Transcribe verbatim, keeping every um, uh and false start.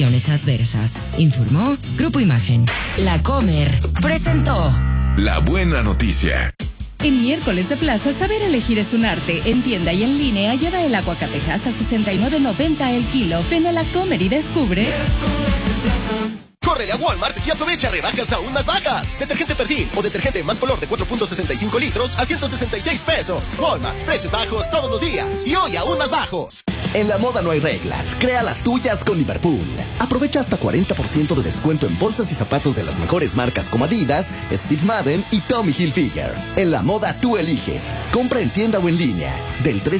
Adversas. Informó Grupo Imagen. La Comer presentó La Buena Noticia. En miércoles de plaza, saber elegir es un arte. En tienda y en línea, lleva el aguacatejas a sesenta y nueve noventa el kilo. Ven a La Comer y descubre. Córrele a Walmart y aprovecha rebajas aún más bajas. Detergente Persil o detergente más color de cuatro punto sesenta y cinco litros a ciento sesenta y seis pesos. Walmart, precios bajos todos los días y hoy aún más bajos. En la moda no hay reglas, crea las tuyas con Liverpool. Aprovecha hasta cuarenta por ciento de descuento en bolsas y zapatos de las mejores marcas como Adidas, Steve Madden y Tommy Hilfiger. En la moda tú eliges. Compra en tienda o en línea. Del tres